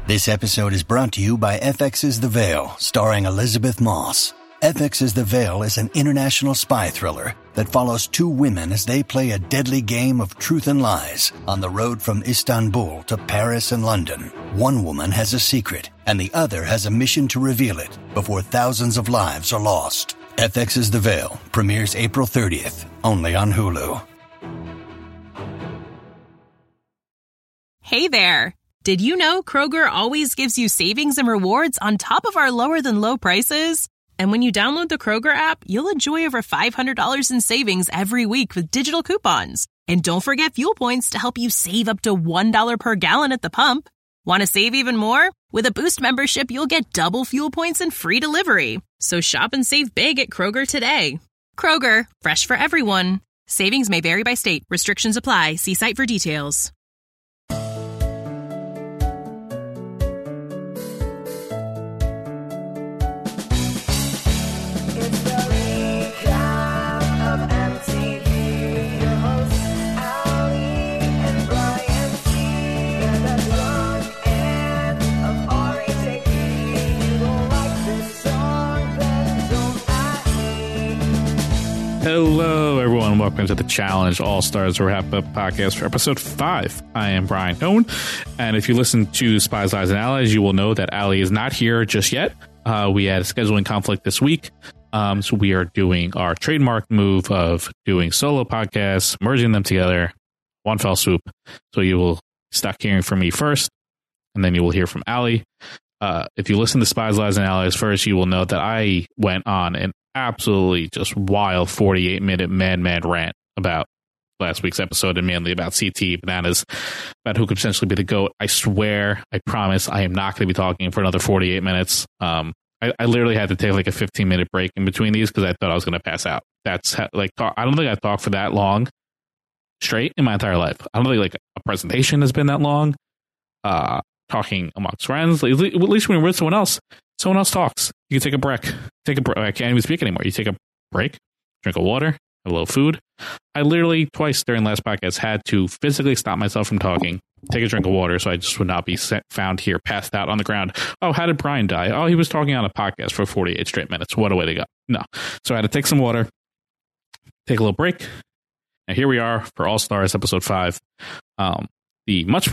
This episode is brought to you by FX's The Veil, starring Elizabeth Moss. FX's The Veil is an international spy thriller that follows two women as they play a deadly game of truth and lies on the road from Istanbul to Paris and London. One woman has a secret, and the other has a mission to reveal it before thousands of lives are lost. FX's The Veil premieres April 30th, only on Hulu. Hey there! Did you know Kroger always gives you savings and rewards on top of our lower-than-low prices? And when you download the Kroger app, you'll enjoy over $500 in savings every week with digital coupons. And don't forget fuel points to help you save up to $1 per gallon at the pump. Want to save even more? With a Boost membership, you'll get double fuel points and free delivery. So shop and save big at Kroger today. Kroger, fresh for everyone. Savings may vary by state. Restrictions apply. See site for details. Hello, everyone. Welcome to the Challenge All-Stars Wrap-Up Podcast for Episode 5. I am Brian Cohen, and if you listen to Spies, Lies, and Allies, you will know that Allie is not here just yet. We had a scheduling conflict this week, so we are doing our trademark move of doing solo podcasts, merging them together, one fell swoop. So you will start hearing from me first, and then you will hear from Allie. If you listen to Spies, Lies, and Allies first, you will know that I went on an absolutely just wild 48-minute man rant about last week's episode, and mainly about CT Bananas, about who could potentially be the GOAT. I swear, I promise, I am not going to be talking for another 48 minutes. I literally had to take like a 15-minute break in between these because I thought I was going to pass out. That's like, I don't think I've talked for that long straight in my entire life. I don't think like a presentation has been that long. Talking amongst friends, at least when you're with someone else talks. You can take a break. I can't even speak anymore. You take a break, drink a water, have a little food. I literally twice during last podcast had to physically stop myself from talking, take a drink of water, so I just would not be found here passed out on the ground. Oh, how did Brian die? Oh, he was talking on a podcast for 48 straight minutes. What a way to go. No. So I had to take some water, take a little break, and here we are for All Stars Episode 5. The much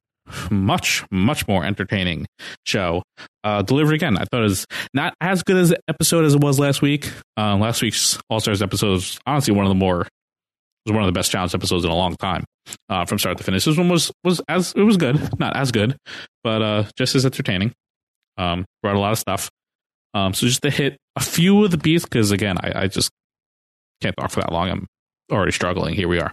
more entertaining show delivered again. I thought it was not as good as the episode as it was last week. Last week's All-Stars episode was honestly one of the best challenge episodes in a long time, from start to finish. This one was good, not as good, but just as entertaining. Brought a lot of stuff. So just to hit a few of the beats, because again, I just can't talk for that long. I'm already struggling. Here we are.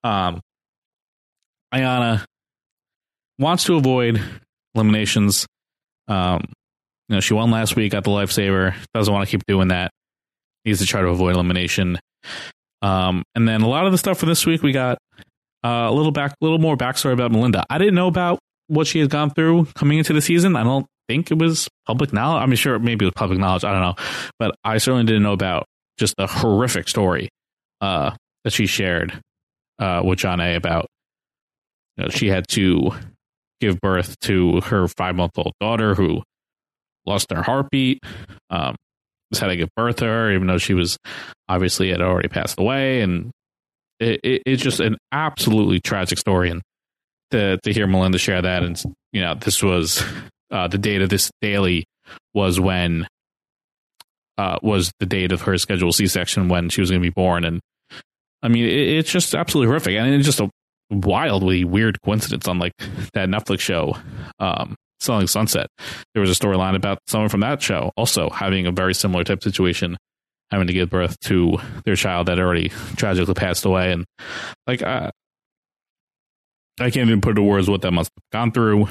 Ayanna wants to avoid eliminations. She won last week, got the lifesaver. Doesn't want to keep doing that. Needs to try to avoid elimination. And then a lot of the stuff for this week, we got a little more backstory about Melinda. I didn't know about what she had gone through coming into the season. I don't think it was public knowledge. I mean, sure, maybe it was public knowledge. I don't know. But I certainly didn't know about just the horrific story that she shared with John A. about. She had to give birth to her 5-month-old daughter who lost her heartbeat. Just had to give birth to her, even though she was obviously had already passed away. And it's just an absolutely tragic story. And to hear Melinda share that, and this was the date of this daily was when was the date of her scheduled C-section when she was going to be born. And I mean, it's just absolutely horrific, and it's just a wildly weird coincidence on like that Netflix show, Selling Sunset. There was a storyline about someone from that show also having a very similar type of situation, having to give birth to their child that already tragically passed away. And like I can't even put into words what that must have gone through.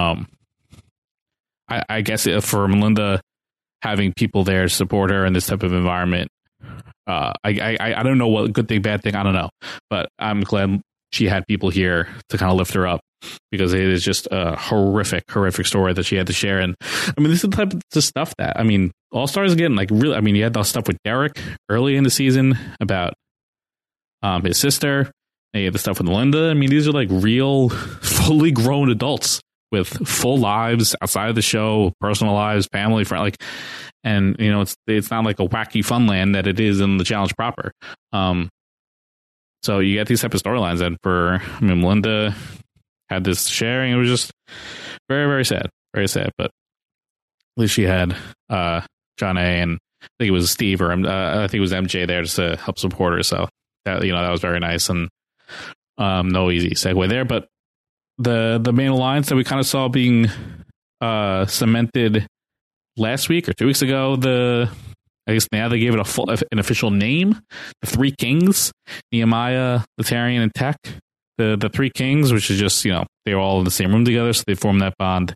I guess for Melinda, having people there to support her in this type of environment, I don't know what good thing, bad thing, I don't know, but I'm glad she had people here to kind of lift her up, because it is just a horrific story that she had to share. And I mean, this is the type of stuff that, I mean, All Stars again, like really, I mean, you had the stuff with Derek early in the season about his sister. And you had the stuff with Melinda. I mean, these are like real, fully grown adults with full lives outside of the show, personal lives, family, friend, like, and you know, it's not like a wacky fun land that it is in the challenge proper. So you get these type of storylines, and Melinda had this sharing. It was just very, very sad, but at least she had John A. and I think it was Steve or I think it was MJ there just to help support her. So that, you know, that was very nice, and no easy segue there. But the main alliance that we kind of saw being cemented last week or 2 weeks ago, I guess now they gave it an official name, the Three Kings, Nehemiah, Laterrian, and Tech. The Three Kings, which is just, you know, they were all in the same room together, so they formed that bond.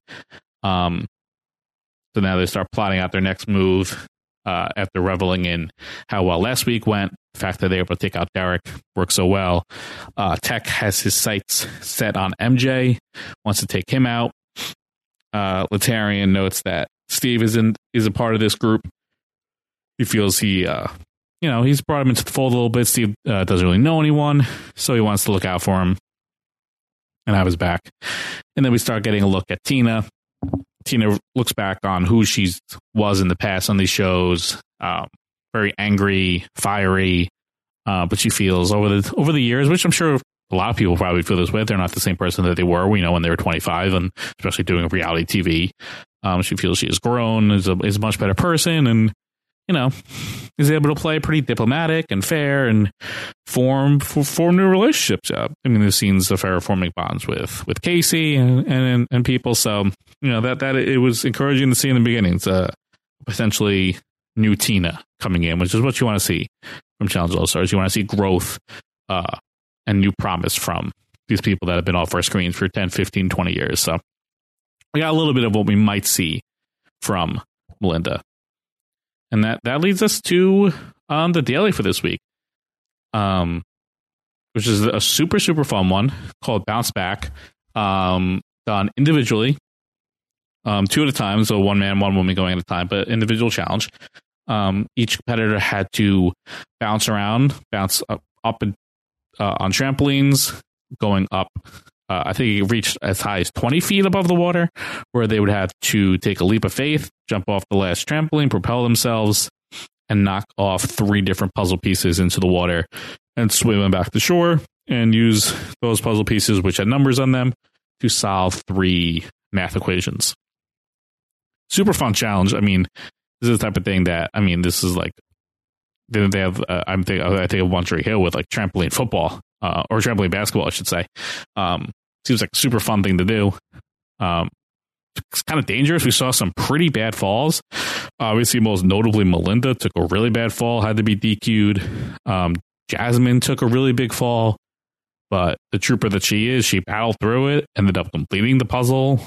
So now they start plotting out their next move after reveling in how well last week went. The fact that they were able to take out Derek worked so well. Tech has his sights set on MJ, wants to take him out. Laterrian notes that Steve is a part of this group. He feels he's brought him into the fold a little bit. Steve doesn't really know anyone, so he wants to look out for him and have his back. And then we start getting a look at Tina. Tina looks back on who she was in the past on these shows. Very angry, fiery, but she feels over the years, which I'm sure a lot of people probably feel this way. They're not the same person that they were, you know, when they were 25, and especially doing reality TV. She feels she has grown, is a much better person, and you know, is able to play pretty diplomatic and fair and form new relationships. I mean, there's scenes of her forming bonds with Casey and people. So, you know, that it was encouraging to see in the beginning. It's potentially new Tina coming in, which is what you want to see from Challenge All Stars. You want to see growth and new promise from these people that have been off our screens for 10, 15, 20 years. So we got a little bit of what we might see from Melinda. And that leads us to the daily for this week, which is a super, super fun one called Bounce Back, done individually, 2 at a time, so one man, one woman going at a time, but individual challenge. Each competitor had to bounce up and, on trampolines, going up. I think it reached as high as 20 feet above the water, where they would have to take a leap of faith, jump off the last trampoline, propel themselves, and knock off 3 different puzzle pieces into the water and swim them back to shore and use those puzzle pieces, which had numbers on them, to solve 3 math equations. Super fun challenge. I mean, this is the type of thing that, I mean, this is like, they have, I think of One Tree Hill with like trampoline football, or trampoline basketball, I should say. Seems like a super fun thing to do. It's kind of dangerous. We saw some pretty bad falls. Obviously, most notably, Melinda took a really bad fall, had to be DQ'd. Jasmine took a really big fall, but the trooper that she is, she battled through it, ended up completing the puzzle.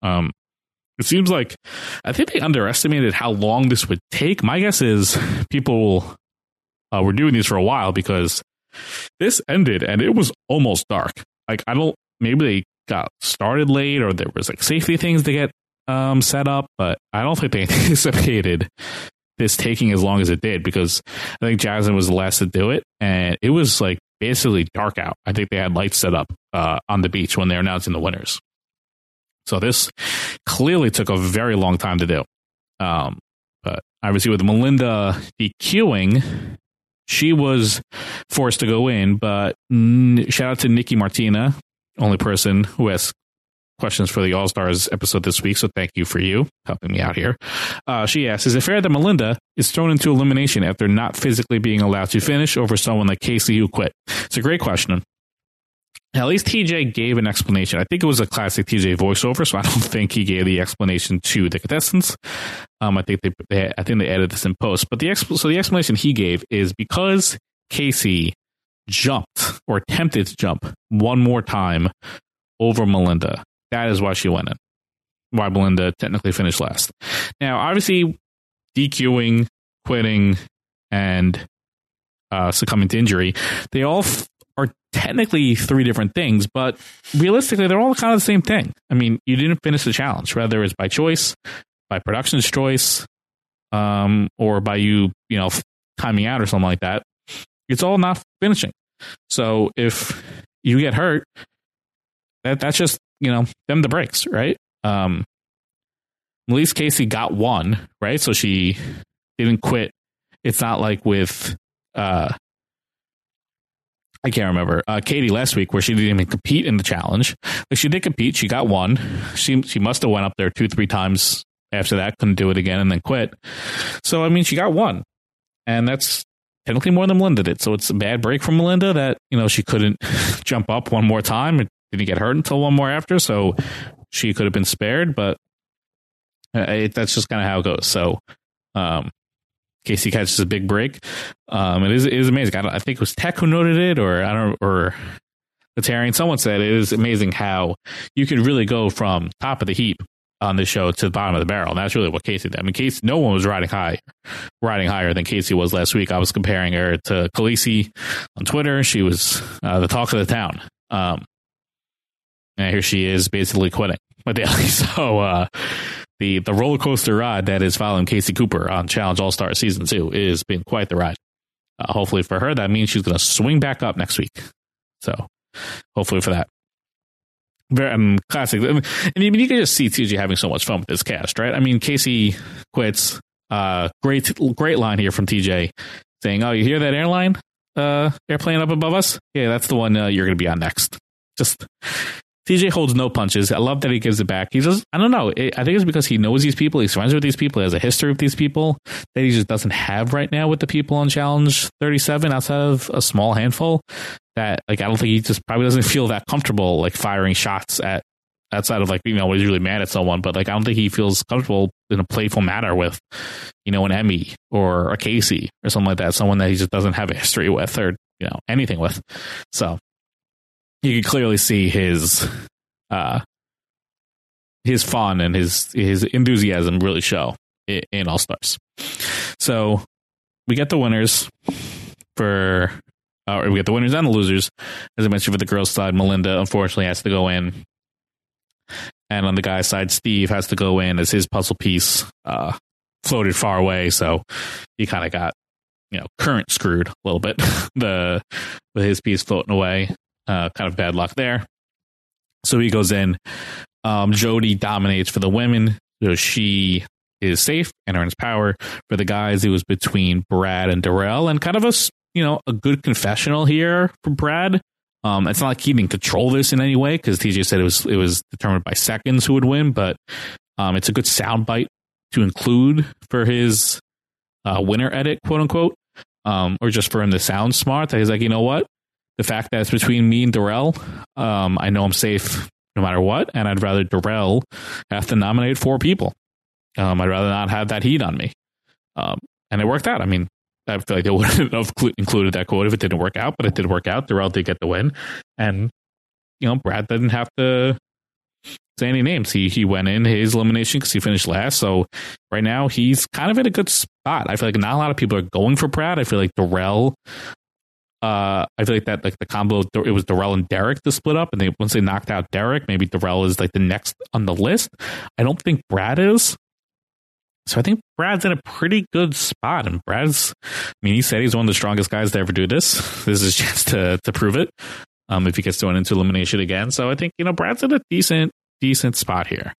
It seems like, I think they underestimated how long this would take. My guess is people were doing these for a while, because this ended and it was almost dark. Like, maybe they got started late, or there was like safety things to get set up, but I don't think they anticipated this taking as long as it did, because I think Jasmine was the last to do it, and it was like basically dark out. I think they had lights set up on the beach when they were announcing the winners. So this clearly took a very long time to do. But obviously with Melinda DQing, she was forced to go in, but shout out to Nikki Martina, only person who has questions for the All-Stars episode this week, so thank you for you helping me out here. She asks, is it fair that Melinda is thrown into elimination after not physically being allowed to finish over someone like Casey who quit? It's a great question. At least TJ gave an explanation. I think it was a classic TJ voiceover, so I don't think he gave the explanation to the contestants. I think they added this in post. But the explanation he gave is because Casey jumped or attempted to jump one more time over Melinda. That is why she went in. Why Melinda technically finished last. Now, obviously, DQing, quitting, and succumbing to injury, they all are technically 3 different things, but realistically, they're all kind of the same thing. I mean, you didn't finish the challenge, whether it's by choice, by production's choice, or by you timing out or something like that. It's all not finishing. So if you get hurt, that's just them the breaks, right? At least Casey got one, right? So she didn't quit. It's not like with I can't remember Katie last week where she didn't even compete in the challenge. Like, she did compete. She got one. She must have went up there 2-3 times after that, couldn't do it again, and then quit. So, I mean, she got one, and that's technically more than Melinda did. So it's a bad break from Melinda that, she couldn't jump up one more time. It didn't get hurt until one more after, so she could have been spared, but that's just kind of how it goes. So Casey catches a big break. It is amazing. I think it was Tech who noted it, or Letarian. Someone said it is amazing how you could really go from top of the heap on this show to the bottom of the barrel. And that's really what Casey did. I mean, Casey, no one was riding higher than Casey was last week. I was comparing her to Khaleesi on Twitter. She was the talk of the town. And here she is basically quitting my daily. So the roller coaster ride that is following Casey Cooper on Challenge All-Star Season 2 is been quite the ride. Hopefully for her, that means she's going to swing back up next week. So hopefully for that. Very classic. And you can just see TJ having so much fun with this cast, right? I mean, Casey quits. Great line here from TJ saying, "Oh, you hear that airplane up above us? Yeah, that's the one you're going to be on next." Just TJ holds no punches. I love that he gives it back. He just, I don't know. I think it's because he knows these people. He's friends with these people. He has a history with these people that he just doesn't have right now with the people on Challenge 37 outside of a small handful. That, like, I don't think he just probably doesn't feel that comfortable, like, firing shots at outside of, like, when he's really mad at someone. But, like, I don't think he feels comfortable in a playful manner with, an Emmy or a Casey or something like that. Someone that he just doesn't have a history with or, anything with. So you can clearly see his fun and his enthusiasm really show in All Stars. So we get the winners we get the winners and the losers. As I mentioned, for the girls' side, Melinda unfortunately has to go in, and on the guys' side, Steve has to go in as his puzzle piece floated far away. So he kind of got current screwed a little bit with his piece floating away. Kind of bad luck there. So he goes in. Jody dominates for the women. So she is safe and earns power. For the guys, it was between Brad and Darrell, and kind of a good confessional here for Brad. It's not like he didn't control this in any way, because TJ said it was determined by seconds who would win, but it's a good soundbite to include for his winner edit, quote unquote, or just for him to sound smart. That he's like, you know what? The fact that it's between me and Darrell, I know I'm safe no matter what, and I'd rather Darrell have to nominate 4 people. I'd rather not have that heat on me. And it worked out. I mean, I feel like they wouldn't have included that quote if it didn't work out, but it did work out. Darrell did get the win. And, Brad didn't have to say any names. He went in his elimination because he finished last. So right now he's kind of in a good spot. I feel like not a lot of people are going for Brad. I feel like Darrell, I feel like that, like the combo, it was Darrell and Derek to split up. And once they knocked out Derek, maybe Darrell is like the next on the list. I don't think Brad is. So I think Brad's in a pretty good spot. And he said he's one of the strongest guys to ever do this. This is his chance to prove it if he gets thrown into elimination again. So I think, Brad's in a decent spot here.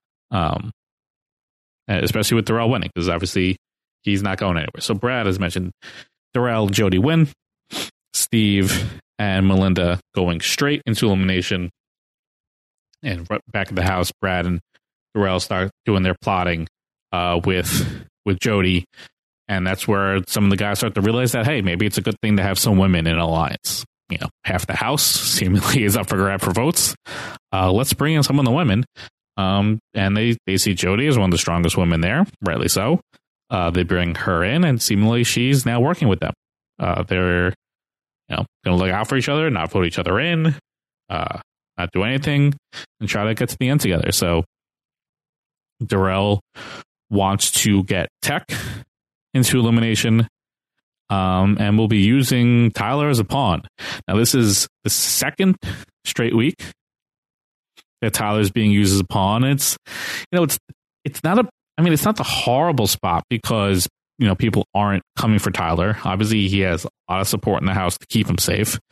Especially with Darrell winning, because obviously he's not going anywhere. So Brad, as mentioned, Darrell, Jody win. Steve and Melinda going straight into elimination. And back at the house, Brad and Darrell start doing their plotting with Jody, and that's where some of the guys start to realize that, hey, maybe it's a good thing to have some women in an alliance. Half the house seemingly is up for grab for votes. Let's bring in some of the women. And they see Jody as one of the strongest women there, rightly so. They bring her in, and seemingly she's now working with them. They're going to look out for each other, not vote each other in, not do anything, and try to get to the end together. So Darrell wants to get Tech into elimination, and we'll be using Tyler as a pawn. Now, this is the second straight week that Tyler's being used as a pawn. It's not the horrible spot, because people aren't coming for Tyler. Obviously, he has a lot of support in the house to keep him safe.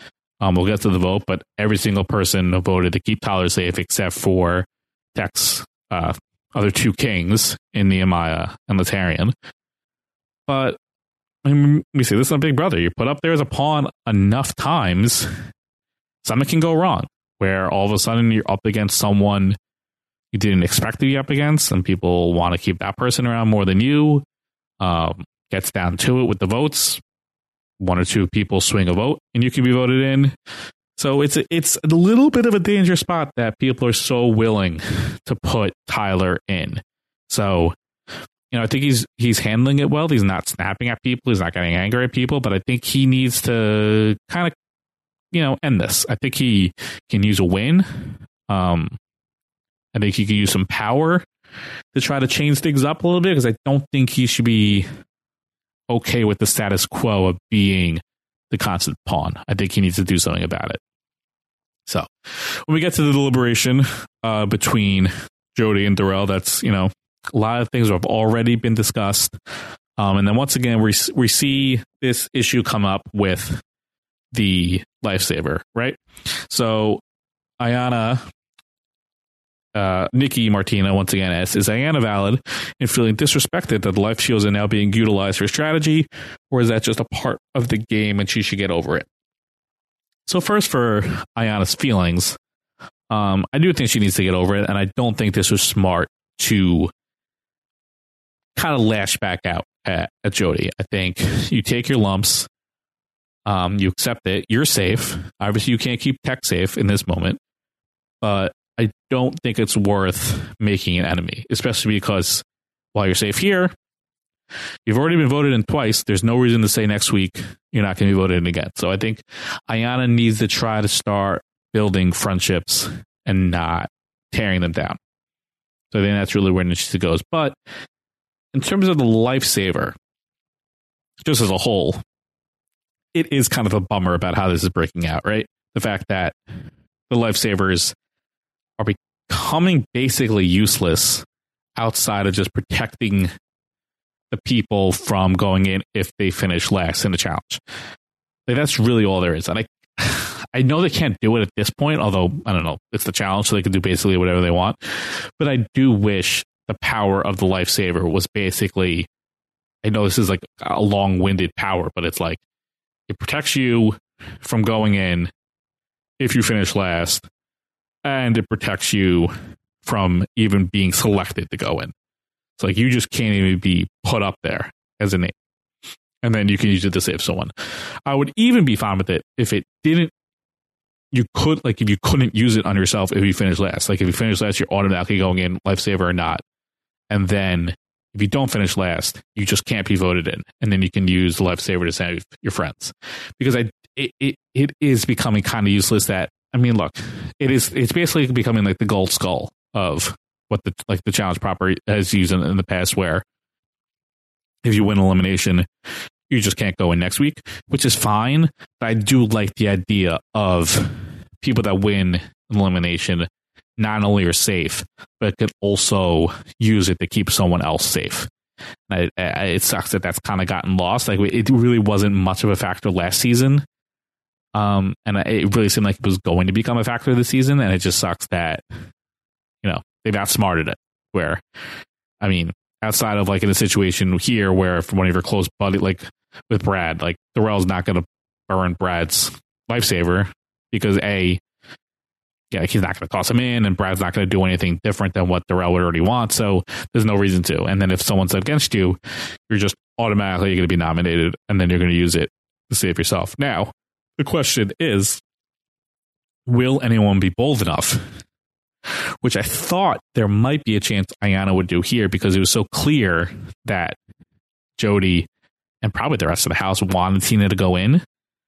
We'll get to the vote, but every single person voted to keep Tyler safe except for Tech's other two kings in Nehemiah and Laterrian. But I mean, we see this on Big Brother. You put up there as a pawn enough times, something can go wrong, where all of a sudden you're up against someone you didn't expect to be up against, and people want to keep that person around more than you. Gets down to it with the votes. One or two people swing a vote, and you can be voted in. So it's a little bit of a dangerous spot that people are so willing to put Tyler in. So, I think he's handling it well. He's not snapping at people. He's not getting angry at people. But I think he needs to kind of, end this. I think he can use a win. I think he can use some power to try to change things up a little bit, because I don't think he should be okay with the status quo of being the constant pawn. I think he needs to do something about it. So when we get to the deliberation between Jody and Darrell, that's, a lot of things have already been discussed. And then once again, we see this issue come up with the lifesaver, right? So Ayanna, Nikki Martina once again asks, is Ayanna valid in feeling disrespected that the life shields are now being utilized for strategy, or is that just a part of the game and she should get over it? So first, for Ayanna's feelings, I do think she needs to get over it, and I don't think this was smart to kind of lash back out at Jody. I think you take your lumps, you accept it, you're safe. Obviously, you can't keep Tech safe in this moment, but I don't think it's worth making an enemy, especially because while you're safe here, you've already been voted in twice. There's no reason to say next week you're not going to be voted in again. So I think Ayanna needs to try to start building friendships and not tearing them down. So I think that's really where she goes. But in terms of the lifesaver, just as a whole, it is kind of a bummer about how this is breaking out, right? The fact that the lifesavers are becoming basically useless outside of just protecting the people from going in if they finish last in the challenge. Like, that's really all there is. And I know they can't do it at this point, although, I don't know, it's the challenge, so they can do basically whatever they want. But I do wish the power of the lifesaver was basically, I know this is like a long-winded power, but it's like, it protects you from going in if you finish last, and it protects you from even being selected to go in. It's like you just can't even be put up there as a name. And then you can use it to save someone. I would even be fine with it if it didn't, if you couldn't use it on yourself if you finish last. Like if you finish last, you're automatically going in, lifesaver or not. And then if you don't finish last, you just can't be voted in. And then you can use the lifesaver to save your friends. Because it is becoming kind of useless that, I mean, look, it's basically becoming like the gold skull of what the challenge proper has used in the past, where if you win elimination, you just can't go in next week, which is fine. But I do like the idea of people that win elimination not only are safe, but could also use it to keep someone else safe. It sucks that that's kind of gotten lost. Like, it really wasn't much of a factor last season. And it really seemed like it was going to become a factor this season, and it just sucks that, they've outsmarted it. Where, I mean, outside of like in a situation here where if one of your close buddy, like with Brad, like Darrell's not going to burn Brad's lifesaver because he's not going to toss him in, and Brad's not going to do anything different than what Darrell would already want. So there's no reason to. And then if someone's against you, you're just automatically going to be nominated, and then you're going to use it to save yourself. Now, the question is, will anyone be bold enough? Which I thought there might be a chance Ayanna would do here, because it was so clear that Jody and probably the rest of the house wanted Tina to go in.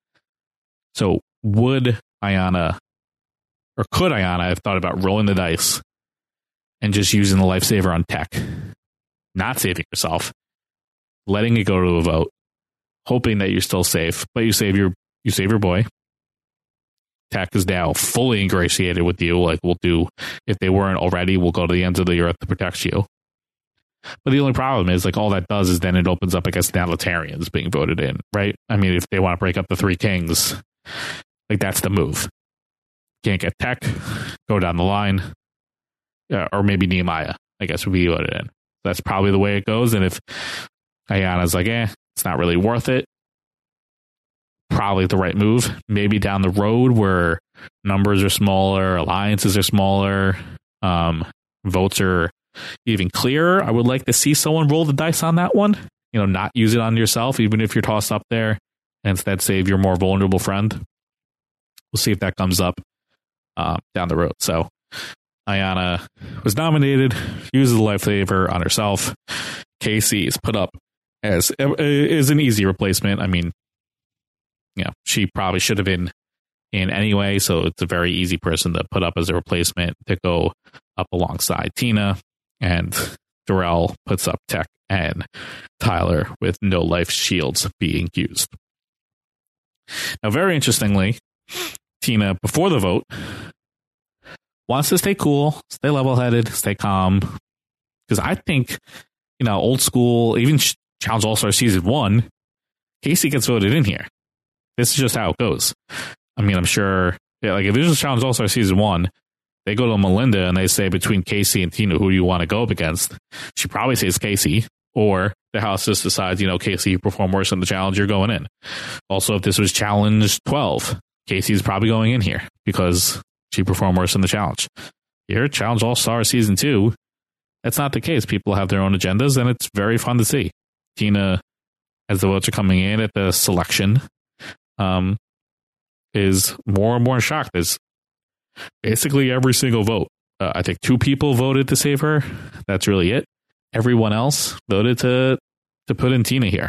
So would Ayanna, or could Ayanna have thought about rolling the dice and just using the lifesaver on Tech, not saving yourself, letting it go to a vote, hoping that you're still safe, but you save your boy. Tech is now fully ingratiated with you. Like, we'll do, if they weren't already, we'll go to the ends of the earth to protect you. But the only problem is, like, all that does is then it opens up against now Laterrians being voted in, right? I mean, if they want to break up the three kings, Like, that's the move. Can't get Tech, go down the line, or maybe Nehemiah, I guess, would be voted in. That's probably the way it goes. And if Ayanna's like, it's not really worth it, probably the right move. Maybe down the road where numbers are smaller, alliances are smaller, votes are even clearer, I would like to see someone roll the dice on that one. Not use it on yourself, even if you're tossed up there, and instead save your more vulnerable friend. We'll see if that comes up down the road. So Ayanna was nominated, uses the lifesaver on herself. Casey is put up as is an easy replacement. I mean, she probably should have been in anyway, so it's a very easy person to put up as a replacement to go up alongside Tina. And Darrell puts up Tech and Tyler with no life shields being used. Now, very interestingly, Tina, before the vote, wants to stay cool, stay level-headed, stay calm. Because I think, old school, even Challenge All-Star Season 1, Casey gets voted in here. This is just how it goes. I mean, I'm sure, if this is Challenge All-Star Season 1, they go to Melinda and they say, between Casey and Tina, who do you want to go up against? She probably says Casey, or the house just decides, Casey, you perform worse in the challenge, you're going in. Also, if this was Challenge 12, Casey's probably going in here because she performed worse in the challenge. Here, Challenge All-Star Season 2, that's not the case. People have their own agendas, and it's very fun to see. Tina, as the votes are coming in at the selection, is more and more shocked. There's basically every single vote. I think 2 people voted to save her. That's really it. Everyone else voted to put in Tina here.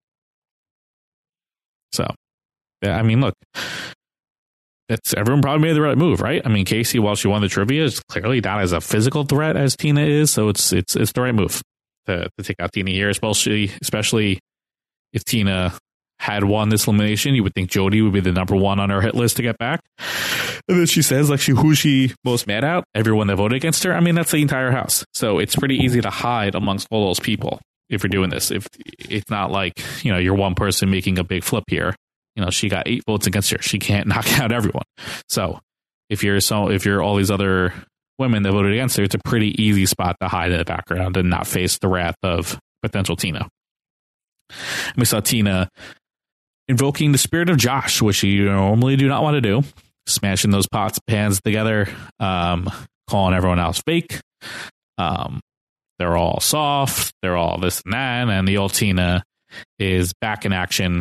So, I mean, look, everyone probably made the right move, right? I mean, Casey, while she won the trivia, is clearly not as a physical threat as Tina is, so it's the right move to take out Tina here, especially if Tina had won this elimination. You would think Jody would be the number 1 on her hit list to get back. And then she says, who's she most mad at? Everyone that voted against her. I mean, that's the entire house. So it's pretty easy to hide amongst all those people if you're doing this. If it's not like, you're one person making a big flip here. She got 8 votes against her. She can't knock out everyone. So if you're all these other women that voted against her, it's a pretty easy spot to hide in the background and not face the wrath of potential Tina. And we saw Tina invoking the spirit of Josh, which you normally do not want to do. Smashing those pots, pans together, calling everyone else fake. They're all soft. They're all this and that. And the old Tina is back in action,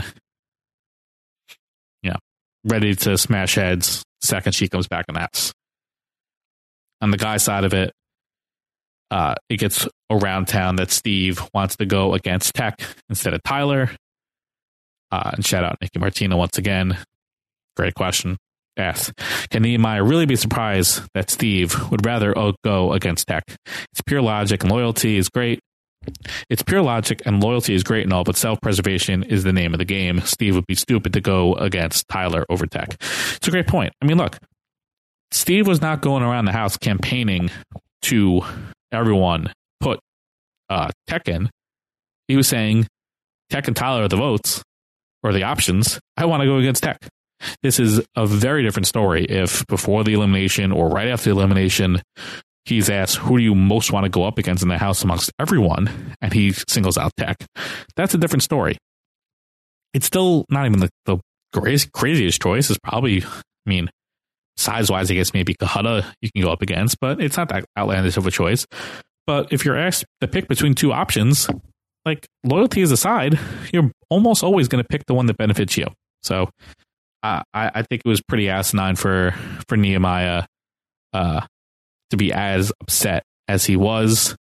ready to smash heads the second she comes back in the house. On the guy side of it, it gets around town that Steve wants to go against Tech instead of Tyler. And shout out Nikki Martina once again. Great question. Yes. Can Nehemiah really be surprised that Steve would rather go against Tech? It's pure logic and loyalty is great. It's pure logic and loyalty is great and all, but self-preservation is the name of the game. Steve would be stupid to go against Tyler over Tech. It's a great point. I mean, look, Steve was not going around the house campaigning to everyone put Tech in. He was saying Tech and Tyler are the votes or the options. I want to go against Tech. This is a very different story if before the elimination or right after the elimination, he's asked, who do you most want to go up against in the house amongst everyone? And he singles out Tech. That's a different story. It's still not even the craziest choice. It's probably, size-wise, I guess maybe Kahada you can go up against, but it's not that outlandish of a choice. But if you're asked to pick between 2 options, loyalty is aside, you're almost always going to pick the one that benefits you. So I think it was pretty asinine for Nehemiah to be as upset as he was.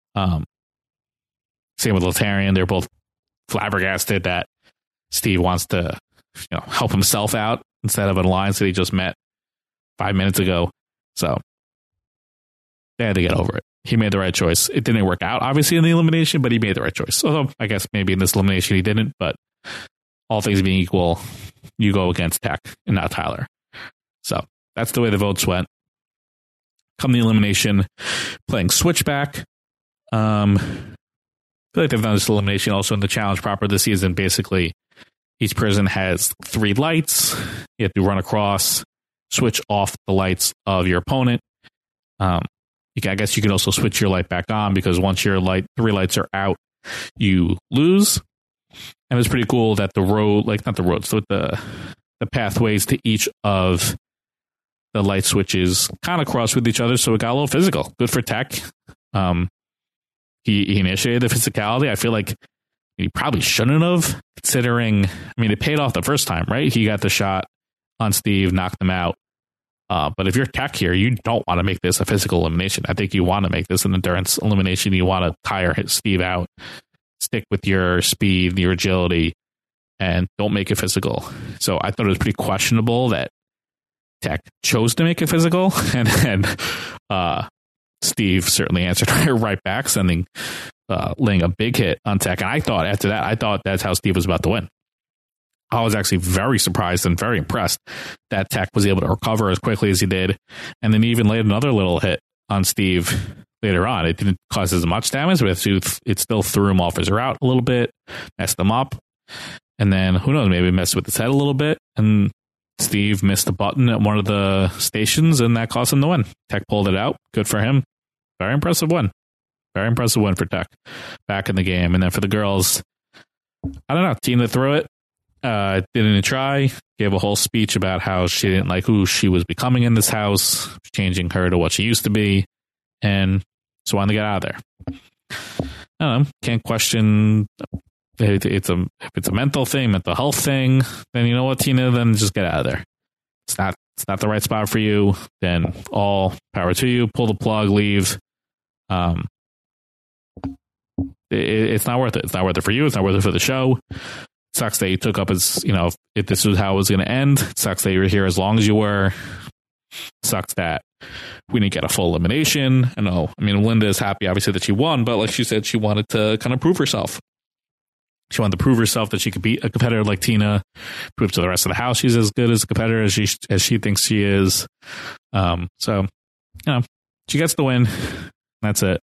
Same with Laterrian. They're both flabbergasted that Steve wants to help himself out instead of an alliance that he just met 5 minutes ago. So they had to get over it. He made the right choice. It didn't work out, obviously, in the elimination, but he made the right choice. Although, I guess maybe in this elimination he didn't, but all things being equal, you go against Tech and not Tyler. So that's the way the votes went. Come the elimination, playing Switchback. I feel like they've done this elimination also in the challenge proper this season. Basically, Each prison has 3 lights. You have to run across, switch off the lights of your opponent. I guess you can also switch your light back on, because once your 3 lights are out, you lose. And it's pretty cool that the road, not the roads, so the pathways to each of the light switches kind of cross with each other, so it got a little physical. Good for Tech. He initiated the physicality. I feel like he probably shouldn't have, considering, it paid off the first time, right? He got the shot on Steve, knocked him out. But if you're Tech here, you don't want to make this a physical elimination. I think you want to make this an endurance elimination. You want to tire Steve out, stick with your speed, your agility, and don't make it physical. So I thought it was pretty questionable that Tech chose to make it physical, and Steve certainly answered right back, laying a big hit on Tech. And I thought that's how Steve was about to win. I was actually very surprised and very impressed that Tech was able to recover as quickly as he did, and then he even laid another little hit on Steve later on. It didn't cause as much damage, but it still threw him off his route a little bit, messed him up, and then who knows, maybe messed with his head a little bit, and Steve missed a button at one of the stations, and that cost him the win. Tech pulled it out. Good for him. Very impressive win. Very impressive win for Tech. Back in the game. And then for the girls, I don't know. Tina threw it. Didn't try. Gave a whole speech about how she didn't like who she was becoming in this house, changing her to what she used to be, and so wanted to get out of there. I don't know. Can't question. If it's a mental thing, mental health thing, then you know what, Tina, then just get out of there. It's not the right spot for you. Then all power to you. Pull the plug, leave. It's not worth it. It's not worth it for you. It's not worth it for the show. Sucks that you took up as, if this was how it was going to end. Sucks that you were here as long as you were. Sucks that we didn't get a full elimination. I know. Linda is happy, obviously, that she won, but like she said, she wanted to kind of prove herself. She wanted to prove herself that she could beat a competitor like Tina, prove to the rest of the house she's as good as a competitor as she thinks she is. So, she gets the win. That's it.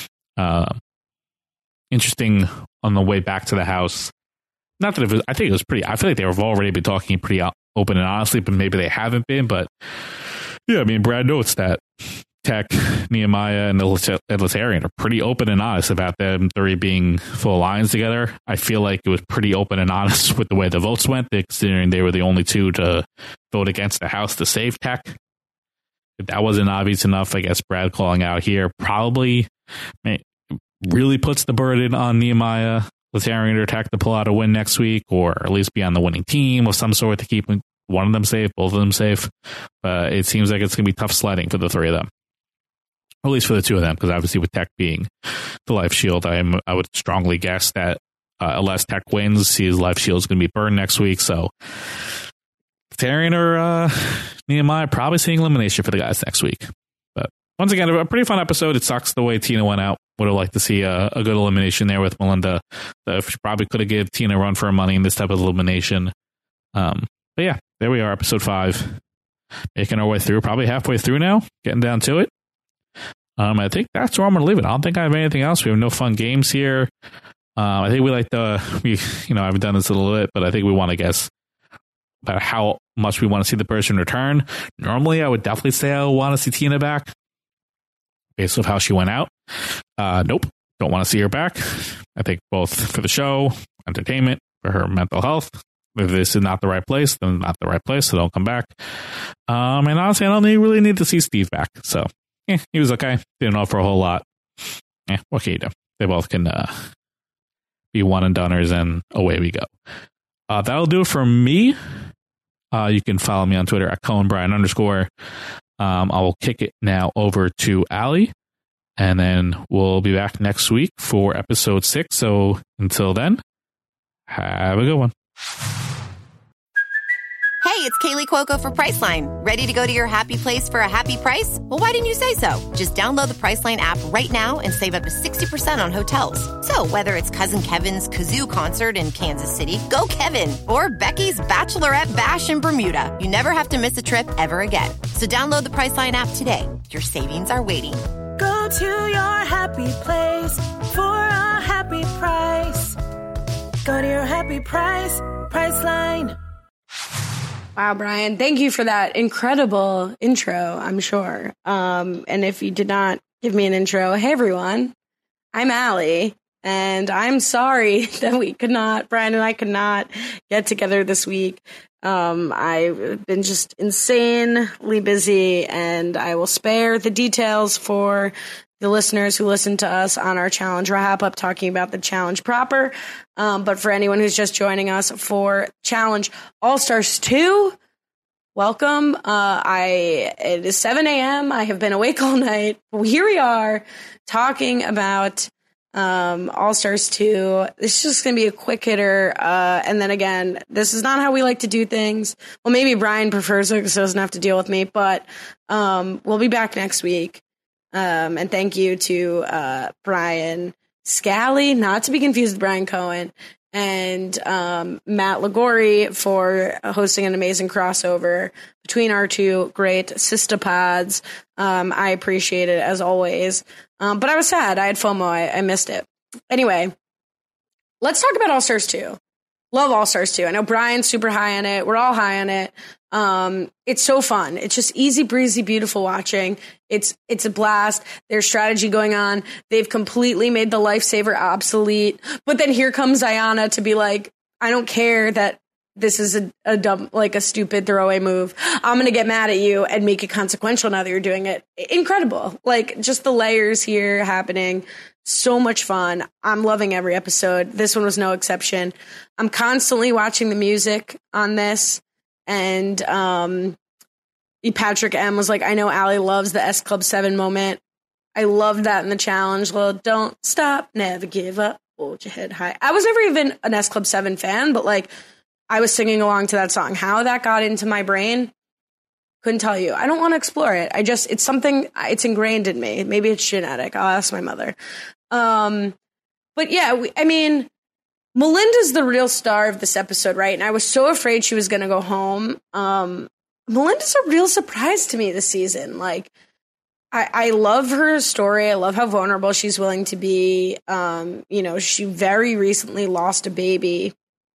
Interesting on the way back to the house. Not that it was, I think it was pretty, I feel like they have already been talking pretty open and honestly, but maybe they haven't been. But yeah, Brad notes that Tech, Nehemiah, and Elitarian are pretty open and honest about them 3 being full lines together. I feel like it was pretty open and honest with the way the votes went, considering they were the only 2 to vote against the house to save Tech. If that wasn't obvious enough, I guess Brad calling out here probably really puts the burden on Nehemiah, Elitarian, or Tech to pull out a win next week, or at least be on the winning team of some sort to keep one of them safe, both of them safe. But it seems like it's going to be tough sledding for the 3 of them. Or at least for the 2 of them, because obviously with Tech being the life shield, I would strongly guess that unless Tech wins, his life shield is going to be burned next week. So Tarian or Nehemiah probably seeing elimination for the guys next week. But once again, a pretty fun episode. It sucks the way Tina went out. Would have liked to see a good elimination there with Melinda. She probably could have given Tina a run for her money in this type of elimination. But yeah, there we are, episode 5. Making our way through, probably halfway through now, getting down to it. I think that's where I'm going to leave it. I don't think I have anything else. We have no fun games here. I think we like I haven't done this a little bit, but I think we want to guess about how much we want to see the person return. Normally, I would definitely say I want to see Tina back based off how she went out. Nope. Don't want to see her back. I think both for the show, entertainment, for her mental health. If this is not the right place, then not the right place, so don't come back. And honestly, I don't really need to see Steve back. So, he was okay. Didn't offer a whole lot. What can you do? They both can be one and doneers, and away we go. That'll do it for me. You can follow me on Twitter at CohenBryan_. I will kick it now over to Allie, and then we'll be back next week for episode 6. So until then, have a good one. Hey, it's Kaylee Cuoco for Priceline. Ready to go to your happy place for a happy price? Well, why didn't you say so? Just download the Priceline app right now and save up to 60% on hotels. So whether it's Cousin Kevin's Kazoo Concert in Kansas City, go Kevin, or Becky's Bachelorette Bash in Bermuda, you never have to miss a trip ever again. So download the Priceline app today. Your savings are waiting. Go to your happy place for a happy price. Go to your happy price, Priceline. Wow, Brian, thank you for that incredible intro, I'm sure. And if you did not give me an intro, hey, everyone, I'm Allie, and I'm sorry that Brian and I could not get together this week. I've been just insanely busy, and I will spare the details for the listeners who listen to us on our challenge wrap-up talking about the challenge proper. But for anyone who's just joining us for Challenge All-Stars 2, welcome. It is 7 a.m. I have been awake all night. Here we are talking about All-Stars 2. This is just going to be a quick hitter. And then again, this is not how we like to do things. Well, maybe Brian prefers it because he doesn't have to deal with me, but we'll be back next week. And thank you to Brian Scally, not to be confused with Brian Cohen, and Matt Lagori for hosting an amazing crossover between our two great sistapods. I appreciate it as always. But I was sad. I had FOMO. I missed it. Anyway, let's talk about All-Stars 2. Love All-Stars 2. I know Brian's super high on it. We're all high on it. It's so fun. It's just easy breezy, beautiful watching. It's a blast. There's strategy going on. They've completely made the lifesaver obsolete. But then here comes Ayanna to be like, I don't care that this is a dumb, like a stupid throwaway move. I'm going to get mad at you and make it consequential now that you're doing it. Incredible. Like just the layers here happening. So much fun. I'm loving every episode. This one was no exception. I'm constantly watching the music on this. And Patrick M was like, I know Allie loves the S Club 7 moment. I loved that in the challenge. Well, don't stop, never give up, hold your head high. I was never even an S Club 7 fan, but like I was singing along to that song. How that got into my brain, couldn't tell you. I don't want to explore it. It's something, it's ingrained in me. Maybe it's genetic. I'll ask my mother. But yeah, Melinda's the real star of this episode, right? And I was so afraid she was going to go home. Melinda's a real surprise to me this season. Like, I love her story. I love how vulnerable she's willing to be. She very recently lost a baby.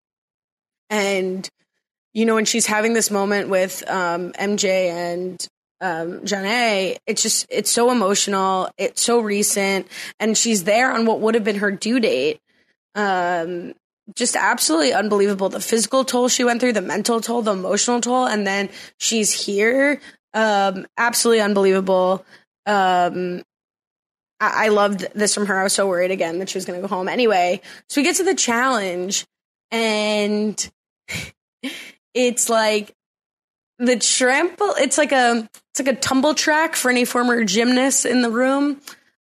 And, when she's having this moment with MJ and Janae, it's so emotional. It's so recent. And she's there on what would have been her due date. Just absolutely unbelievable. The physical toll she went through, the mental toll, the emotional toll, and then she's here. Absolutely unbelievable. I loved this from her. I was so worried again that she was going to go home. Anyway, so we get to the challenge, and it's like the trample. It's like a tumble track for any former gymnast in the room.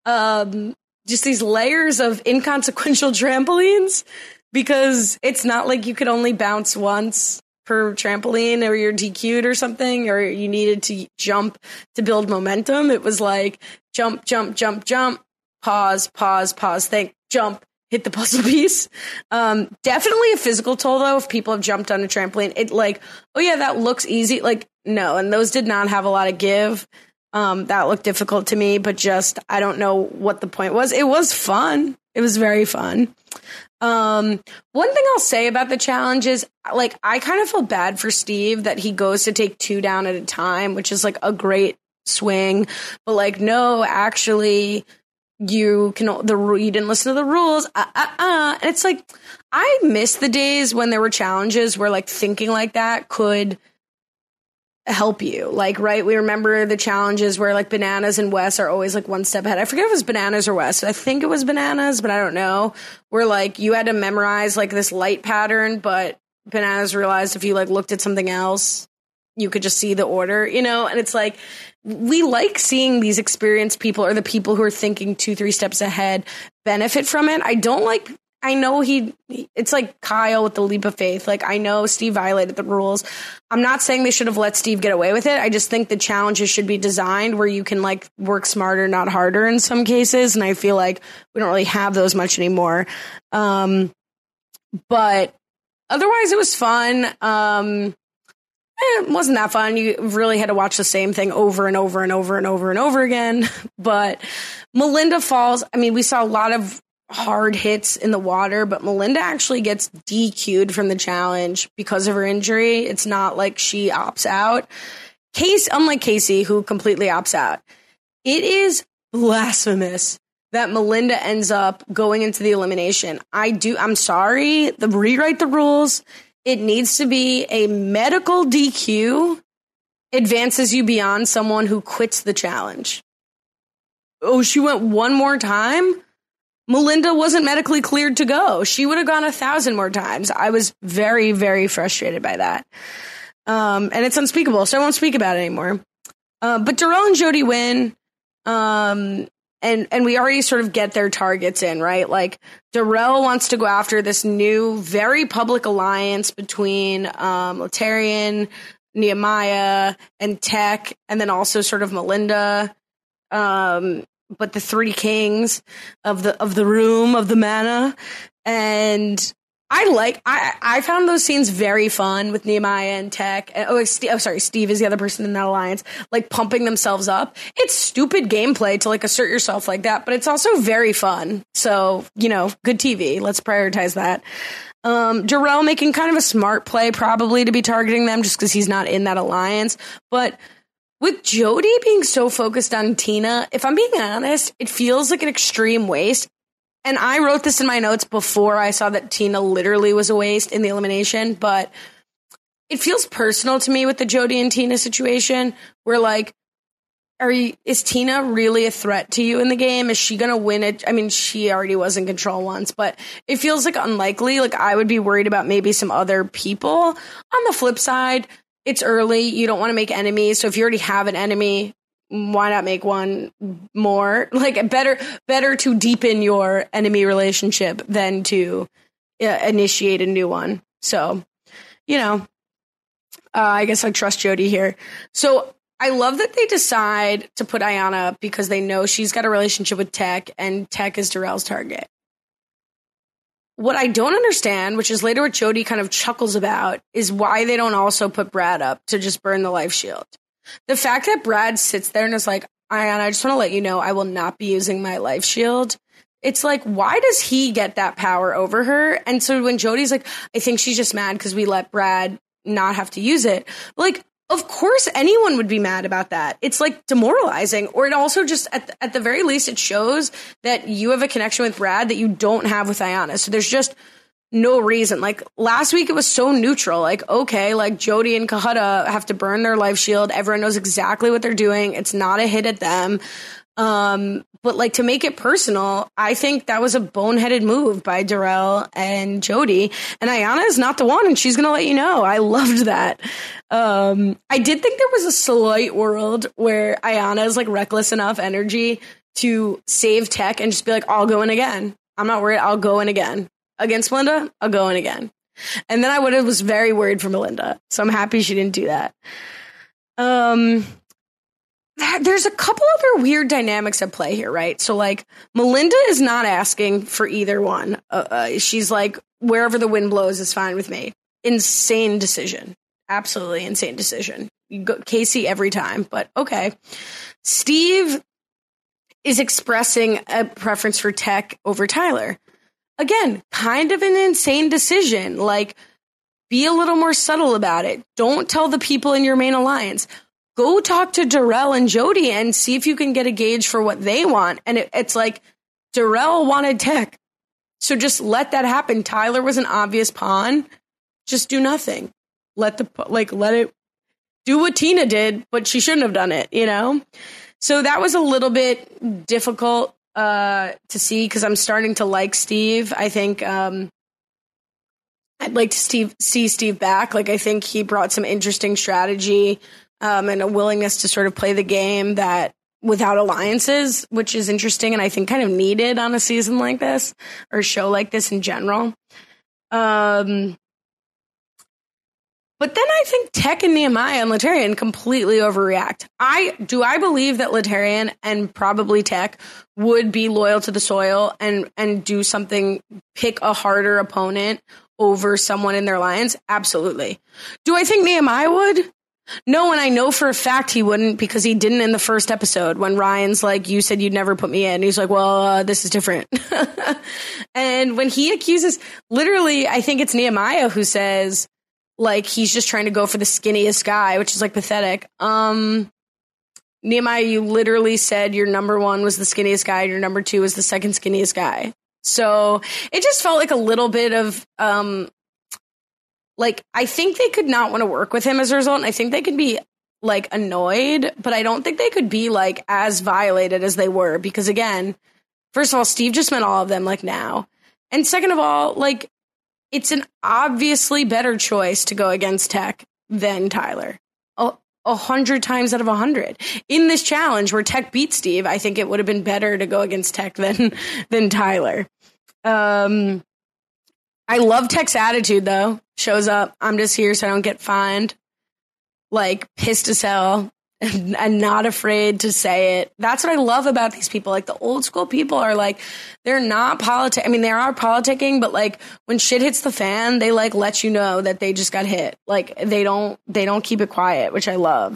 Just these layers of inconsequential trampolines, because it's not like you could only bounce once per trampoline or you're DQ'd or something, or you needed to jump to build momentum. It was like jump, jump, jump, jump, pause, think, jump, hit the puzzle piece. Definitely a physical toll, though, if people have jumped on a trampoline. It like, oh yeah, that looks easy. Like, no, and those did not have a lot of give. That looked difficult to me, but just, I don't know what the point was. It was fun. It was very fun. One thing I'll say about the challenge is, like, I kind of feel bad for Steve that he goes to take 2 down at a time, which is like a great swing. But like, no, actually, you didn't listen to the rules. And it's like, I miss the days when there were challenges where like thinking like that could help you. Like, right, we remember the challenges where like Bananas and Wes are always like one step ahead. I forget if it was Bananas or Wes. I think it was Bananas, but I don't know. Where like you had to memorize like this light pattern, but Bananas realized if you like looked at something else, you could just see the order, and it's like, we like seeing these experienced people, or the people who are thinking 2-3 steps ahead, benefit from it. I know it's like Kyle with the leap of faith. Like, I know Steve violated the rules. I'm not saying they should have let Steve get away with it. I just think the challenges should be designed where you can like work smarter, not harder in some cases. And I feel like we don't really have those much anymore. But otherwise it was fun. It wasn't that fun. You really had to watch the same thing over and over and over and over and over again. But Melinda falls. I mean, we saw a lot of hard hits in the water, but Melinda actually gets DQ'd from the challenge because of her injury. It's not like she opts out. Unlike Casey, who completely opts out, it is blasphemous that Melinda ends up going into the elimination. I'm sorry. Rewrite the rules. It needs to be a medical DQ advances you beyond someone who quits the challenge. Oh, she went one more time? Melinda wasn't medically cleared to go. She would have gone 1,000 more times. I was very, very frustrated by that. And it's unspeakable, so I won't speak about it anymore. But Darrell and Jody win. And we already sort of get their targets in, right? Like, Darrell wants to go after this new, very public alliance between Laterrian, Nehemiah, and Tech, and then also sort of Melinda. But the three kings of the room of the mana. And I found those scenes very fun with Nehemiah and Tech. Steve is the other person in that alliance, like pumping themselves up. It's stupid gameplay to like assert yourself like that, but it's also very fun. So, good TV. Let's prioritize that. Darrell making kind of a smart play probably to be targeting them just because he's not in that alliance. But with Jody being so focused on Tina, if I'm being honest, it feels like an extreme waste. And I wrote this in my notes before I saw that Tina literally was a waste in the elimination, but it feels personal to me with the Jody and Tina situation where, like, is Tina really a threat to you in the game? Is she going to win it? I mean, she already was in control once, but it feels like unlikely. Like, I would be worried about maybe some other people. On the flip side, it's early. You don't want to make enemies. So if you already have an enemy, why not make one more? Like, better to deepen your enemy relationship than to initiate a new one. So, I guess I trust Jody here. So I love that they decide to put Ayanna up because they know she's got a relationship with Tech, and Tech is Darrell's target. What I don't understand, which is later what Jody kind of chuckles about, is why they don't also put Brad up to just burn the life shield. The fact that Brad sits there and is like, Ayanna, I just want to let you know I will not be using my life shield. It's like, why does he get that power over her? And so when Jody's like, I think she's just mad because we let Brad not have to use it. Like, of course anyone would be mad about that. It's like demoralizing. Or it also just, at the very least, it shows that you have a connection with Brad that you don't have with Ayanna. So there's just no reason. Like, last week it was so neutral. Like, okay, like Jody and Kahutta have to burn their life shield. Everyone knows exactly what they're doing. It's not a hit at them. But like, to make it personal, I think that was a boneheaded move by Darrell and Jody. And Ayanna is not the one, and she's going to let you know. I loved that. I did think there was a slight world where Ayanna is like reckless enough energy to save Tech and just be like, I'll go in again. I'm not worried. I'll go in again. Against Melinda, I'll go in again. And then I was very worried for Melinda. So I'm happy she didn't do that. There's a couple other weird dynamics at play here, right? So, like, Melinda is not asking for either one. She's like, wherever the wind blows is fine with me. Insane decision. Absolutely insane decision. You go Casey every time, but okay. Steve is expressing a preference for Tech over Tyler. Again, kind of an insane decision. Like, be a little more subtle about it. Don't tell the people in your main alliance. Go talk to Darrell and Jody and see if you can get a gauge for what they want. And it's like, Darrell wanted Tech. So just let that happen. Tyler was an obvious pawn. Just do nothing. Let it do what Tina did, but she shouldn't have done it, So that was a little bit difficult to see because I'm starting to like Steve. I think I'd like to see Steve back. Like, I think he brought some interesting strategy and a willingness to sort of play the game that without alliances, which is interesting and I think kind of needed on a season like this or a show like this in general. But then I think Tech and Nehemiah and Laterrian completely overreact. I believe that Laterrian and probably Tech would be loyal to the soil and do something, pick a harder opponent over someone in their alliance? Absolutely. Do I think Nehemiah would? No, and I know for a fact he wouldn't because he didn't in the first episode when Ryan's like, you said you'd never put me in. He's like, well, this is different. And when he accuses, literally, I think it's Nehemiah who says, like, he's just trying to go for the skinniest guy, which is like pathetic. Nehemiah, you literally said your number 1 was the skinniest guy and your number 2 was the second skinniest guy. So it just felt like a little bit of, like, I think they could not want to work with him as a result. And I think they could be like annoyed, but I don't think they could be like as violated as they were. Because again, first of all, Steve just met all of them like now. And second of all, like, it's an obviously better choice to go against Tech than Tyler. 100 times out of 100. In this challenge where Tech beat Steve, I think it would have been better to go against Tech than Tyler. I love Tech's attitude, though. Shows up, I'm just here so I don't get fined. Like, pissed as hell and not afraid to say it. That's what I love about these people. Like, the old school people are like, they're not I mean, they are politicking, but like when shit hits the fan, they like let you know that they just got hit. Like, they don't keep it quiet, which I love.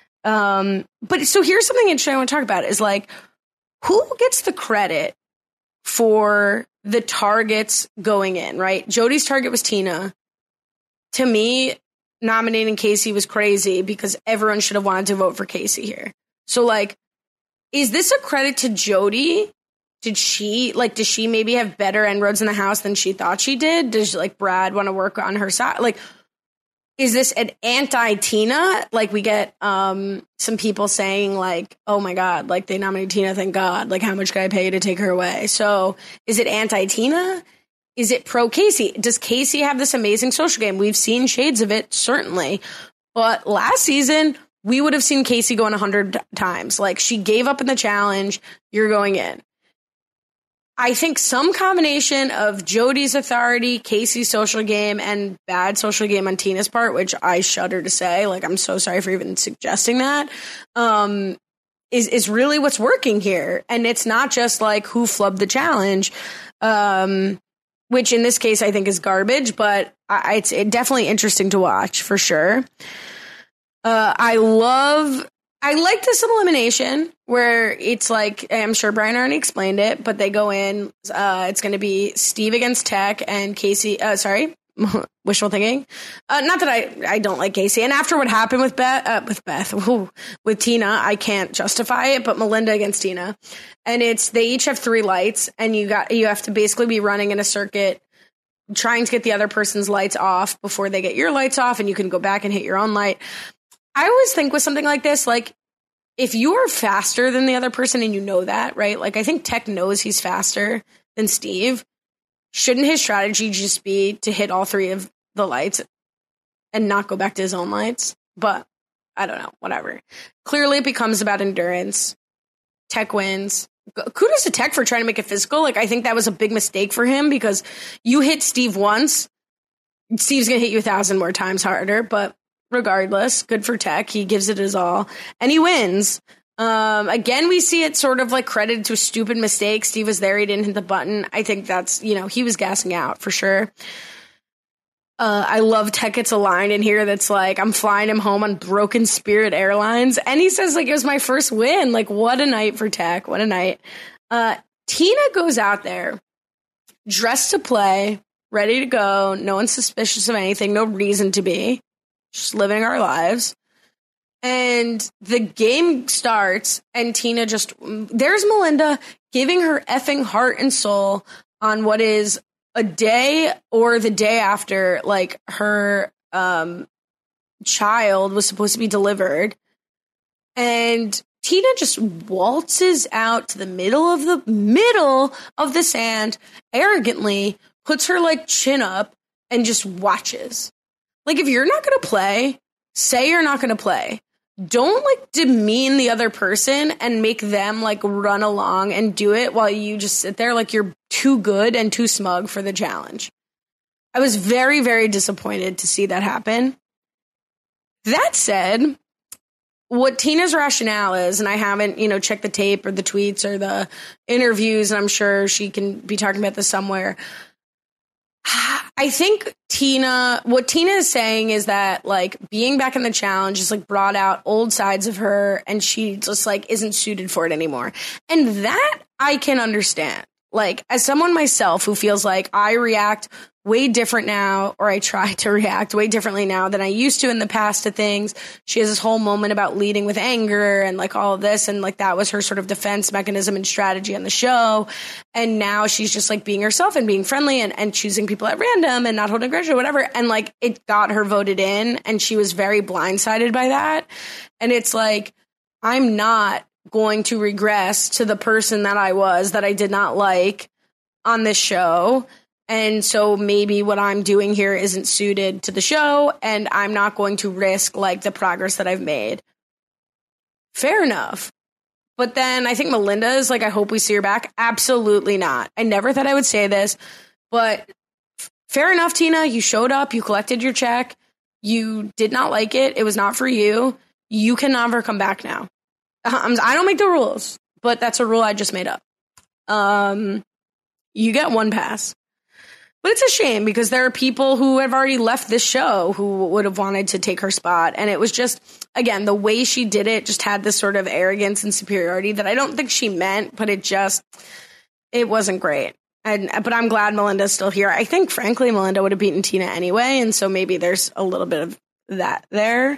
But so here's something interesting I want to talk about is like, who gets the credit for the targets going in, right? Jody's target was Tina. To me, nominating Casey was crazy because everyone should have wanted to vote for Casey here. So, like, is this a credit to Jody? Does she maybe have better inroads in the house than she thought she did? Does, like, Brad want to work on her side? Like, is this an anti-Tina? Like, we get some people saying, like, oh, my God, like, they nominated Tina, thank God. Like, how much can I pay to take her away? So, is it anti-Tina? Is it pro-Casey? Does Casey have this amazing social game? We've seen shades of it, certainly. But last season, we would have seen Casey going 100 times. Like, she gave up in the challenge. You're going in. I think some combination of Jody's authority, Casey's social game, and bad social game on Tina's part, which I shudder to say, like, I'm so sorry for even suggesting that, is really what's working here. And it's not just, like, who flubbed the challenge, which in this case I think is garbage, but it's definitely interesting to watch for sure. I like this elimination where it's like, I'm sure Brian already explained it, but they go in, it's going to be Steve against Tech and Casey, wishful thinking. Not that I don't like Casey. And after what happened with with Tina, I can't justify it, but Melinda against Tina. And they each have 3 lights and you have to basically be running in a circuit trying to get the other person's lights off before they get your lights off, and you can go back and hit your own light. I always think with something like this, like, if you are faster than the other person and you know that, right? Like, I think Tech knows he's faster than Steve. Shouldn't his strategy just be to hit all 3 of the lights and not go back to his own lights? But I don't know, whatever. Clearly it becomes about endurance. Tech wins. Kudos to Tech for trying to make it physical. Like, I think that was a big mistake for him because you hit Steve once, Steve's going to hit you 1,000 more times harder, but regardless, good for Tech. He gives it his all and he wins. Again, we see it sort of like credited to a stupid mistake. Steve was there. He didn't hit the button. I think that's, he was gassing out for sure. I love Tech gets a line in here that's like, I'm flying him home on Broken Spirit Airlines. And he says, like, it was my first win. Like, what a night for Tech. What a night. Tina goes out there dressed to play, ready to go. No one's suspicious of anything. No reason to be. Just living our lives. And the game starts and Tina there's Melinda giving her effing heart and soul on what is a day or the day after, like, her child was supposed to be delivered. And Tina just waltzes out to the middle of the sand, arrogantly puts her, like, chin up and just watches. Like, if you're not going to play, say you're not going to play. Don't, like, demean the other person and make them, like, run along and do it while you just sit there like you're too good and too smug for the challenge. I was very, very disappointed to see that happen. That said, what Tina's rationale is, and I haven't, checked the tape or the tweets or the interviews, and I'm sure she can be talking about this somewhere. I think what Tina is saying is that like being back in the challenge just like brought out old sides of her and she just like isn't suited for it anymore. And that I can understand. Like as someone myself who feels like I react way different now, or I try to react way differently now than I used to in the past to things. She has this whole moment about leading with anger and like all of this. And like that was her sort of defense mechanism and strategy on the show. And now she's just like being herself and being friendly and choosing people at random and not holding a grudge or whatever. And like it got her voted in and she was very blindsided by that. And it's like, I'm not going to regress to the person that I was that I did not like on this show. And so maybe what I'm doing here isn't suited to the show and I'm not going to risk like the progress that I've made. Fair enough. But then I think Melinda is like, I hope we see her back. Absolutely not. I never thought I would say this, but fair enough, Tina. You showed up. You collected your check. You did not like it. It was not for you. You can never come back now. I don't make the rules, but that's a rule I just made up. You get one pass. But it's a shame because there are people who have already left this show who would have wanted to take her spot. And it was just, again, the way she did it just had this sort of arrogance and superiority that I don't think she meant, but it wasn't great. But I'm glad Melinda's still here. I think, frankly, Melinda would have beaten Tina anyway. And so maybe there's a little bit of that there.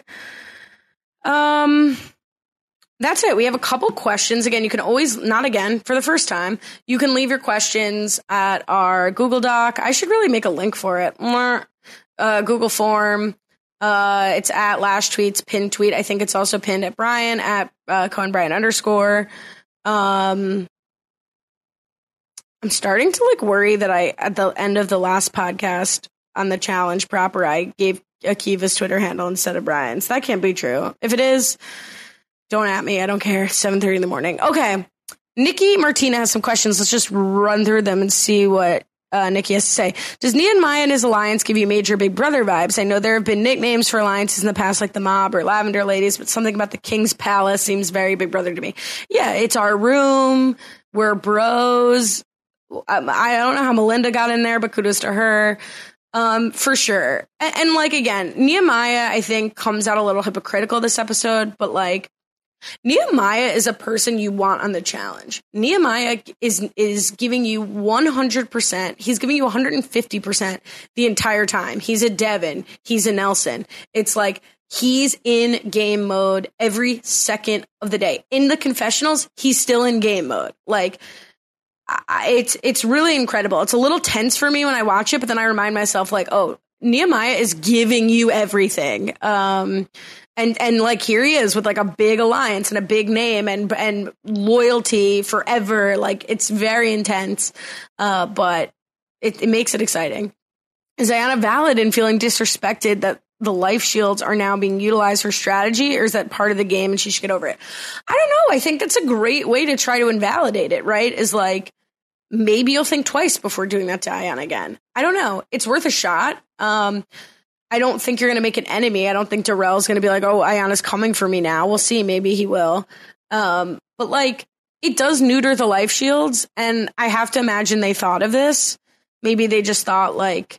That's it. We have a couple questions. Again, you can always, not again, for the first time, you can leave your questions at our Google Doc. I should really make a link for it. Google form. It's at Lash Tweets, pinned tweet. I think it's also pinned at Brian, at Cohen Brian _. I'm starting to like worry that at the end of the last podcast on the challenge proper, I gave Akiva's Twitter handle instead of Brian's. That can't be true. If it is, don't at me. I don't care. 7:30 in the morning. Okay. Nikki Martina has some questions. Let's just run through them and see what Nikki has to say. Does Nia and Maya and his alliance give you major Big Brother vibes? I know there have been nicknames for alliances in the past, like the Mob or Lavender Ladies, but something about the King's Palace seems very Big Brother to me. Yeah, it's our room. We're bros. I don't know how Melinda got in there, but kudos to her. For sure. And like, again, Nehemiah, I think, comes out a little hypocritical this episode, but like, Nehemiah is a person you want on the challenge. Nehemiah is giving you 100%. He's giving you 150% the entire time. He's a Devin. He's a Nelson. It's like he's in game mode every second of the day. In the confessionals, he's still in game mode. Like, it's really incredible. It's a little tense for me when I watch it, but then I remind myself like, oh, Nehemiah is giving you everything. And like here he is with like a big alliance and a big name and loyalty forever. Like it's very intense, but it makes it exciting. Is Ayanna valid in feeling disrespected that the life shields are now being utilized for strategy, or is that part of the game and she should get over it? I don't know. I think that's a great way to try to invalidate it, right? Is like, maybe you'll think twice before doing that to Ayanna again. I don't know. It's worth a shot. I don't think you're going to make an enemy. I don't think Darrell's going to be like, oh, Ayanna's coming for me now. We'll see. Maybe he will. But like, it does neuter the life shields. And I have to imagine they thought of this. Maybe they just thought like,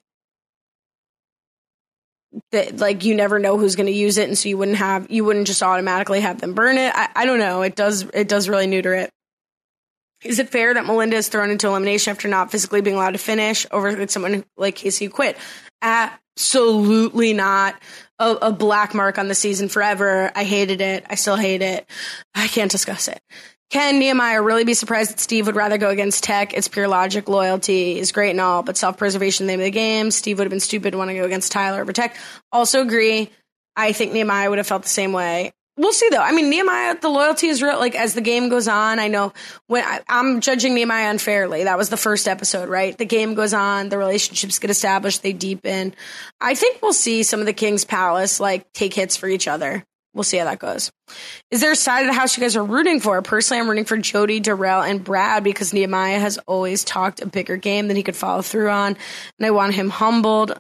that like you never know who's going to use it. And so you wouldn't just automatically have them burn it. I don't know. It does really neuter it. Is it fair that Melinda is thrown into elimination after not physically being allowed to finish over someone like Casey who quit? Absolutely not. A black mark on the season forever. I hated it. I still hate it. I can't discuss it. Can Nehemiah really be surprised that Steve would rather go against Tech? It's pure logic. Loyalty is great and all, but self-preservation is the name of the game. Steve would have been stupid to want to go against Tyler over Tech. Also agree. I think Nehemiah would have felt the same way. We'll see, though. I mean, Nehemiah, the loyalty is real. Like, as the game goes on, I know when I'm judging Nehemiah unfairly. That was the first episode, right? The game goes on. The relationships get established. They deepen. I think we'll see some of the King's Palace, like, take hits for each other. We'll see how that goes. Is there a side of the house you guys are rooting for? Personally, I'm rooting for Jody, Darrell, and Brad because Nehemiah has always talked a bigger game than he could follow through on, and I want him humbled.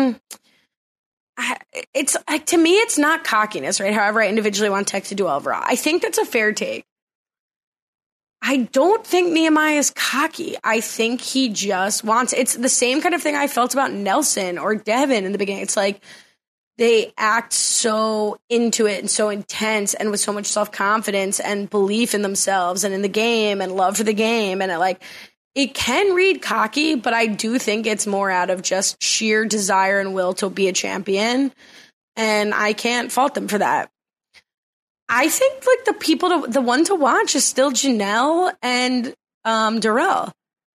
It's to me, it's not cockiness, right? However, I individually want Tech to do overall. I think that's a fair take. I don't think Nehemiah is cocky. I think he just wants, it's the same kind of thing I felt about Nelson or Devin in the beginning. It's like they act so into it and so intense and with so much self-confidence and belief in themselves and in the game and love for the game. And it can read cocky, but I do think it's more out of just sheer desire and will to be a champion. And I can't fault them for that. I think like the one to watch is still Janelle and Jarrell.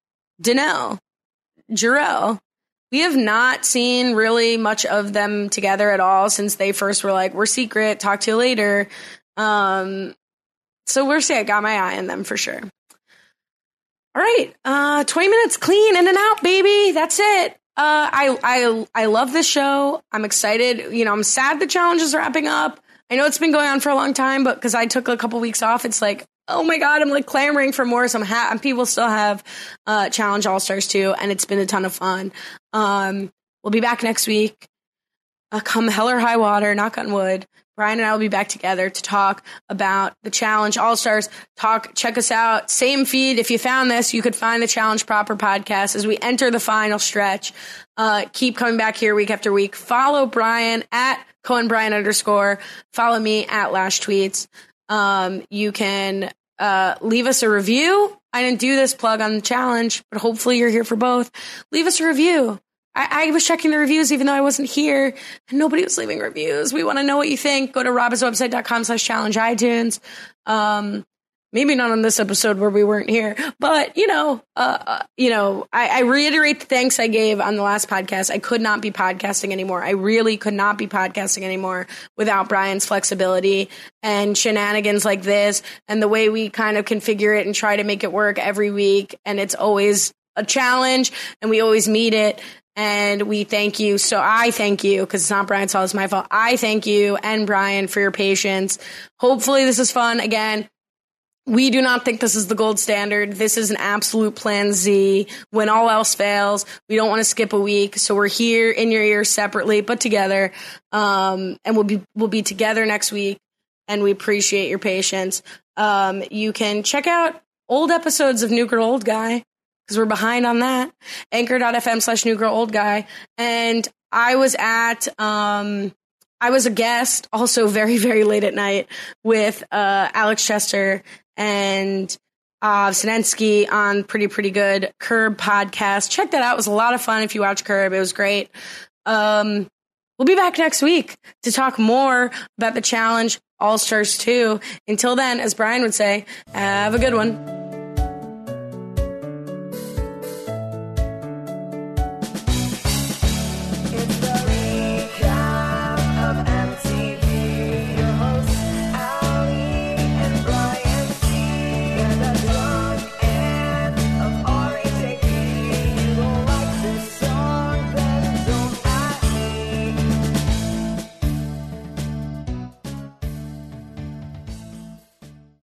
We have not seen really much of them together at all since they first were like, we're secret, talk to you later. So we'll see. I got my eye on them for sure. All right. 20 minutes clean in and out, baby. That's it. I love this show. I'm excited. You know, I'm sad the challenge is wrapping up. I know it's been going on for a long time, but because I took a couple weeks off, it's like, oh my God, I'm like clamoring for more. So people still have Challenge All-Stars too, and it's been a ton of fun. We'll be back next week. Come hell or high water, knock on wood. Brian and I will be back together to talk about the Challenge All-Stars. Check us out. Same feed. If you found this, you could find the Challenge Proper podcast as we enter the final stretch. Keep coming back here week after week. Follow Brian at @CohenBrian_. Follow me at Lash Tweets. You can leave us a review. I didn't do this plug on the challenge, but hopefully you're here for both. Leave us a review. I was checking the reviews even though I wasn't here and nobody was leaving reviews. We want to know what you think. Go to robbinswebsite.com/challenge iTunes. Maybe not on this episode where we weren't here, but I reiterate the thanks I gave on the last podcast. I could not be podcasting anymore. I really could not be podcasting anymore without Brian's flexibility and shenanigans like this and the way we kind of configure it and try to make it work every week. And it's always a challenge and we always meet it. And we thank you. So I thank you because it's not Brian's fault. It's my fault. I thank you and Brian for your patience. Hopefully this is fun. Again, we do not think this is the gold standard. This is an absolute plan Z. When all else fails, we don't want to skip a week. So we're here in your ears separately, but together. And we'll be together next week. And we appreciate your patience. You can check out old episodes of New Girl Old Guy because we're behind on that. Anchor.fm/New Girl Old Guy. And I was a guest also very, very late at night with Alex Chester and Sinensky on Pretty Good Curb podcast. Check that out. It was a lot of fun if you watch Curb. It was great. We'll be back next week to talk more about the Challenge All-Stars 2. Until then, as Brian would say, have a good one.